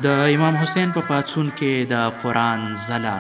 د امام حسین په پاڅون کې د قرآن ځلا.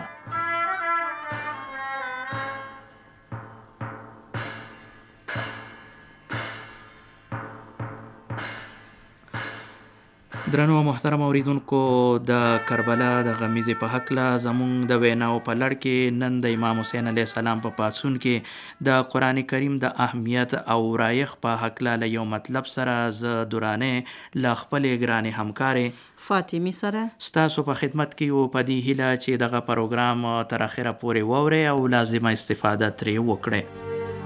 درنو محترم اوریدونکو، د کربلا د غمیزې په هکله زموږ د ویناو په لړ کې نن د امام حسین علیه السلام په پاڅون کې د قرآن کریم د اهمیت او رایخ په هکله له یو مطلب سره زه درانه له خپلې ګرانې همکارې فاطمې سره ستاسو په خدمت کې یو، په دې هیله چې دغه پروګرام تر اخره پورې واورئ او لازمه استفاده ترې وکړئ.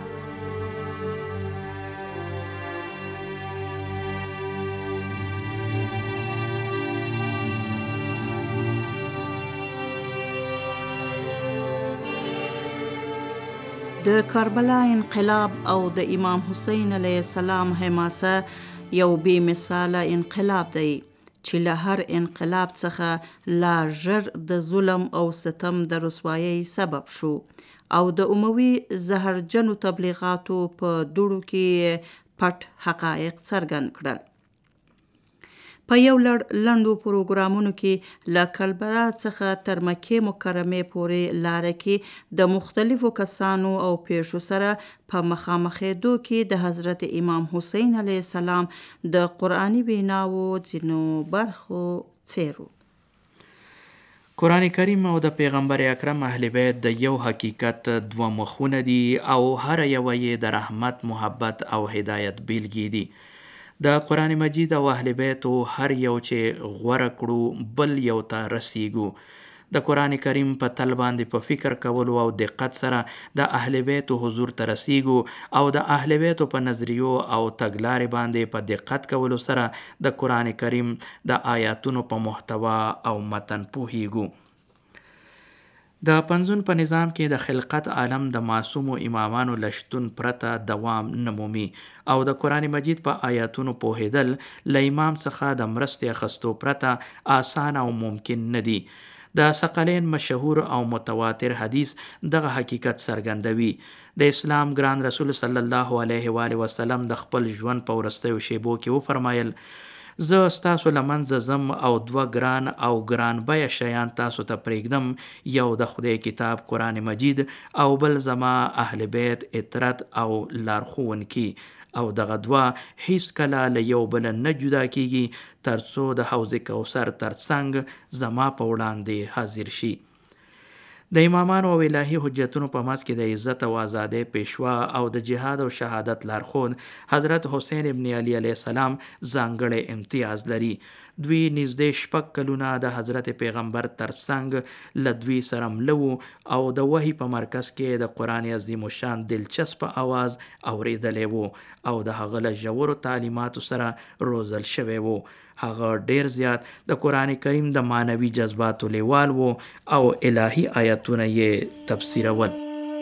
د کربلا انقلاب او د امام حسین علیه السلام حماسه یو بې مثاله انقلاب دی چې له هر انقلاب څخه لا ژر د ظلم او ستم د رسوایۍ سبب شو او د عموي زهرجنو تبلیغاتو په دوړو کې پټ حقایق څرګند کړل. په یو لنډو پروګرامونو کې له کربلا څخه تر مکې مکرمې پورې لاره کې د مختلفو کسانو او پیښو سره په مخامخېدو کې د حضرت امام حسین علیه السلام د قرآني ویناوو ځینو برخو څیرو. قرآن کریم او د پیغمبر اکرم اهل بیت د یو حقیقت دوه مخونه دي او هر یوه یې د رحمت، محبت او هدایت بیلګې دي. د قرآن مجید او اهل بیتو هر یو چې غوره کړو بل یو ته رسیږو. د قرآن کریم په تل باندې په فکر کولو او دقت سره د اهل بیتو حضور ته رسیږو او د اهل بیتو په نظریو او تګلارې باندې په دقت کولو سره د قرآن کریم د آیاتونو په محتوا او متن پوهیږو. د پنځون په نظام کې د خلقت عالم د معصومو امامانو لشتون پرته دوام نمومي او د قرآن مجید په آیاتونو پوهیدل له امام څخه د مرستې اخیستو پرته آسان او ممکن نه دي. د ثقلین مشهور او متواتر حدیث دغه حقیقت څرګندوي. د اسلام ګران رسول صلی الله علیه و آله وسلم د خپل ژوند په وروستیو شیبو کې وفرمایل: زه ستاسو لمنځه ځم او دوه ګران او ګران بیه شیان تاسو ته پرېږدم، یو د خدای کتاب قرآن مجید او بل زما اهل بیت اطرت او لارښوونکي، او دغه دوه هیڅ کله له یو بل نه جدا کیږي تر څو د حوض کوثر ترڅنګ زما په وړاندې حاضر شي. د امامانو او الهي حجتونو په منځ کې د عزت او ازادۍ پیشوا او د جهاد او شهادت لارښود حضرت حسین ابن علی علیه السلام ځانګړی امتیاز لري. دوی نږدې 6 کلونه د حضرت پیغمبر ترڅنګ له دوی سره مله او د وحی په مرکز کې د قرآن عظیم الشان دلچسپ اواز اوریدلی وو او د هغه له ژورو تعلیماتو سره روزل شوی وو. هغه ډیر زیات د قرآن کریم د معنوي جذباتو لیوال وو او الهي آیاتونه یې تفسیرول.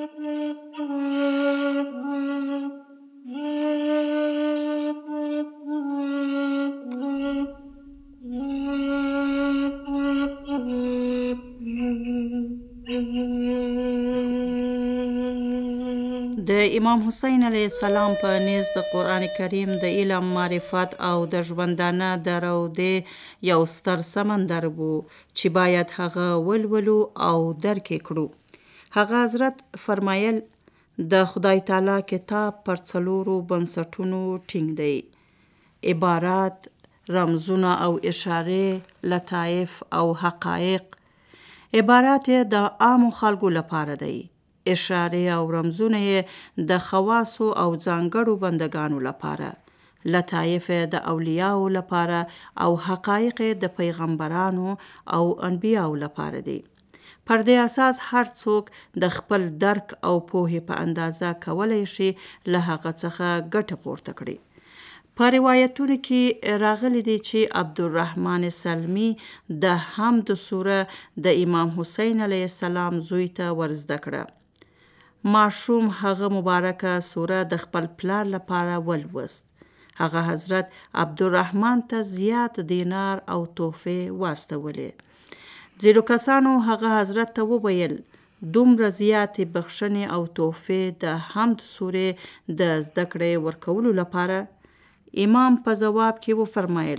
د امام حسین علیه السلام په نیز د قرآن کریم د علم، معرفت او د ژوندانه د رودې یو ستر سمندر وو چې باید هغه ولولو او درک کړو. هغه حضرت فرمایل: د خدای تعالی کتاب پر 4 بنسټونو ټینګ دی: عبارات، رمزونه او اشارې، لطایف او حقایق. عبارات د عامو خلکو لپاره دی، اشارې او رمزونه یې د خواصو او ځانګړو بندگانو لپاره، لطایف د اولیاءو لپاره او حقایق د پیغمبرانو او انبیاءو لپاره دي. پر دې اساس هر څوک د خپل درک او پوهې په اندازه کولی شي له هغه څخه ګټه پورته کړي. په روایتونو کې راغلی دی چې عبدالرحمن سلمی د حمد سوره د امام حسین علیه السلام زوی ته ورزده کړه. ماشوم هغه مبارکه سوره د خپل پلار لپاره ولوست. هغه حضرت عبدالرحمن ته زیات دینار او تحفې واستولې. ځینو کسانو هغه حضرت ته وویل: دومره زیاتې بخښنې او تحفې د حمد سورې د زده کړې ورکولو لپاره؟ امام په ځواب کې وفرمایل: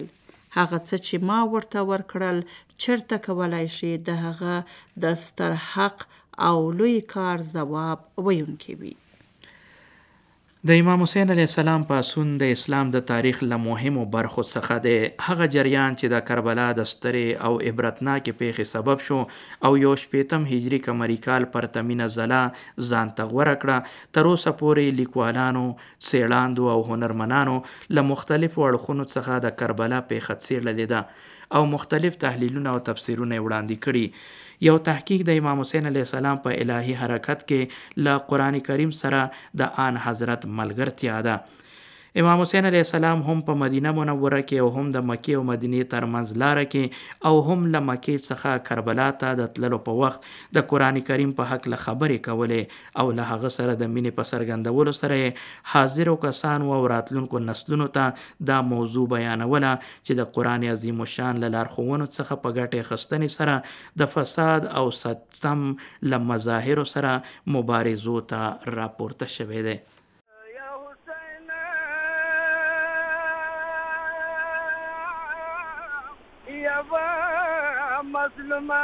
هغه څه چې ما ورته ورکړل چرته کولای شي د هغه د ستر حق او لوی کار ځواب ویونکی وي. د امام حسین علیه السلام پاڅون د اسلام د تاریخ له مهمو برخو څخه دی. هغه جریان چې د کربلا د سترې او عبرتناکې پیښې سبب شو او 15 هجري قمري کال پرتمینه ځلا ځان ته غوره کړه، تر اوسه پورې لیکوالانو، څېړاندو او هنرمنانو له مختلفو اړخونو څخه د کربلا پیښه څېړلې ده او مختلف تحلیلونه او تفسیرونه یې وړاندې کړي. یو تحقیق د امام حسین علیه السلام په الهي حرکت کې له قرآن کریم سره د آن حضرت ملګرتیا ده. امام حسین علیه السلام هم په مدینه منوره کې او هم د مکې او مدینې ترمنځ لاره کې او هم له مکې څخه کربلا ته د تللو په وخت د قرآن کریم په هکله خبرې کولې او له هغه سره د مینې په څرګندولو سره یې حاضرو کسانو او راتلونکو نسلونو ته دا موضوع بیانوله چې د قرآن عظیم الشان له لارښوونو څخه په ګټې اخیستنې سره د فساد او سم له مظاهرو سره مبارزو ته راپورته شوی دی. مظلومه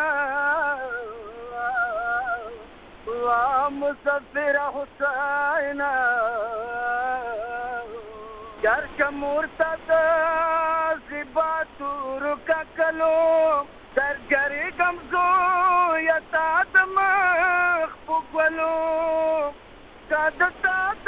و مسافر حسین گر که مرتد زباتور ککلو درگری گمزو یتاد مخبوگولو کادتاد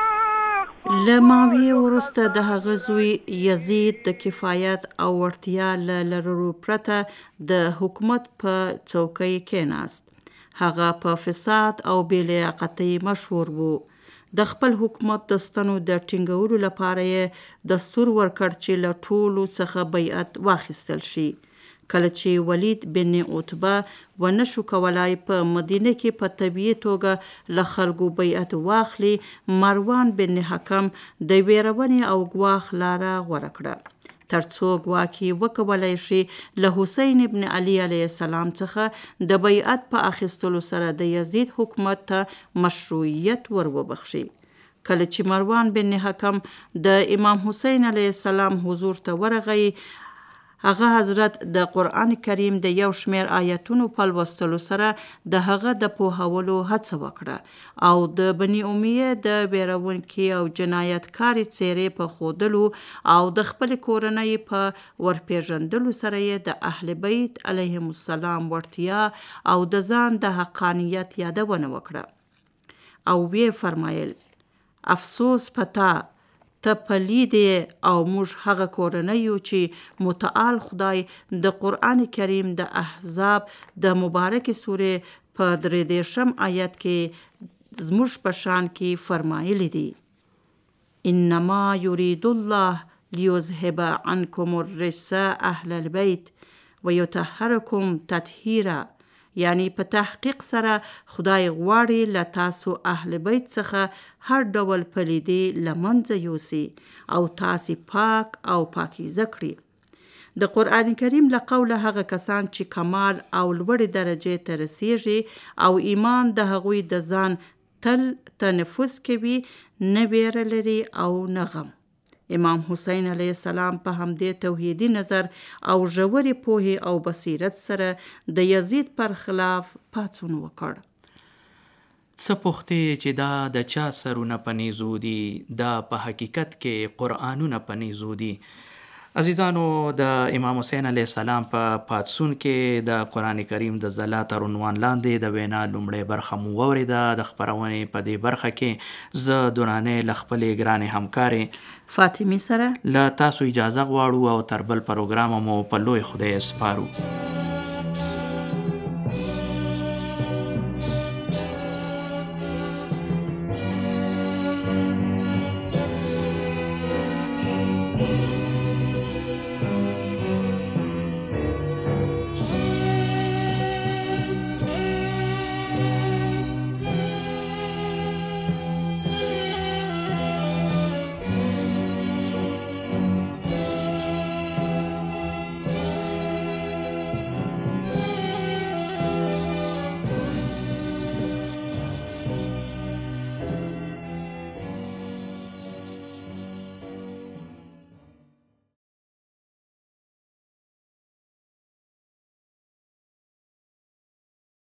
له معاویې وروسته د هغه زوی یزید د کفایت او وړتیا له لرلو پرته د حکومت په څوکۍ کېناست. هغه په فساد او بې لیاقتۍ مشهور و. د خپل حکومت د ستنو د ټینګولو لپاره یې دستور ورکړ چې له ټولو څخه بیعت واخیستل شي. کله چې ولید بن عتبه ونشو کولای په مدینه کې په طبیعي توګه له خلکو بیعت واخلي، مروان بن حکم د ویرونې او ګواښ لاره غوره کړه ترڅو ګواکې وکولای شي له حسین ابن علي علیه السلام څخه د بیعت په اخیستلو سره د یزید حکومت ته مشروعیت ور وبخشي. کله چې مروان بن حکم د امام حسین علیه السلام حضور ته ورغی، هغه حضرت د قرآن کریم د یو شمیر آیتونو په لوستلو سره د هغه د پوهولو هڅه وکړه او د بني امیه د ویرونکي او جنایتکاري څیرې په ښودلو او د خپل کورنۍ په ورپېژندلو سره یې د اهل بیت علیهم السلام وړتیا او د ځان د حقانیت یادونه وکړه او ویې فرمایل: افسوس پتا ته پلید او موږ هغه کورنۍ یو چې متعال خدای د قرآن کریم د احزاب د مبارکې سورې په 33 آیت کې زموږ په شان کې فرمایلی دی: انما یرید الله لیذهب عنکم الرجس اهل البیت ویطهرکم تطهیرا. یعنی په تحقیق سره خدای غواړي له تاسو اهل بیت څخه هر ډول پلیدي له منځه یوسي او تاسې پاک او پاکیزه کړي. د قرآن کریم له قوله هغه کسان چې کمال او لوړې درجې ته رسیږي او ایمان د هغوی د ځان تل تنفس کوي، نه ویره لري او نه غم. امام حسین علیه السلام په همدې توحیدی نظر او ژورې پوهې او بصیرت سره د یزید پر خلاف پاڅون وکړ. څه پوښتې چې دا د چا سرونه په نیزو دي، دا په حقیقت کې قرآنونه په نیزو دي. عزیزانو، د امام حسین علیه السلام په پاڅون کې د قرآن کریم د ځلا تر عنوان لاندې د وینا لومړۍ برخه مو واورېده. د خپرونې په دې برخه کې زه دورانې له خپلې ګرانې همکارې فاطمې سره له تاسو اجازه غواړو او تر بل پروګرامه مو په لوی خدای سپارو.